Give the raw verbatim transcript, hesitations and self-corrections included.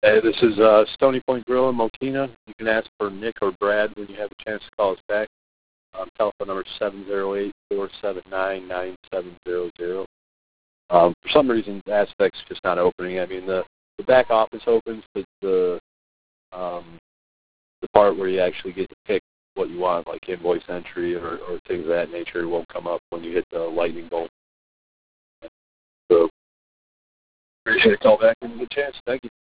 Hey, this is uh, Stony Point Grill in Mokina. You can ask for Nick or Brad when you have a chance to call us back. Um, telephone number is seven zero eight, four seven nine, nine seven zero zero. Um, for some reason, the Aspect's just not opening. I mean, the, the back office opens, but the um, the part where you actually get to pick what you want, like invoice entry or, or things of that nature, won't come up when you hit the lightning bolt. So, appreciate a call back when you get a chance. Thank you.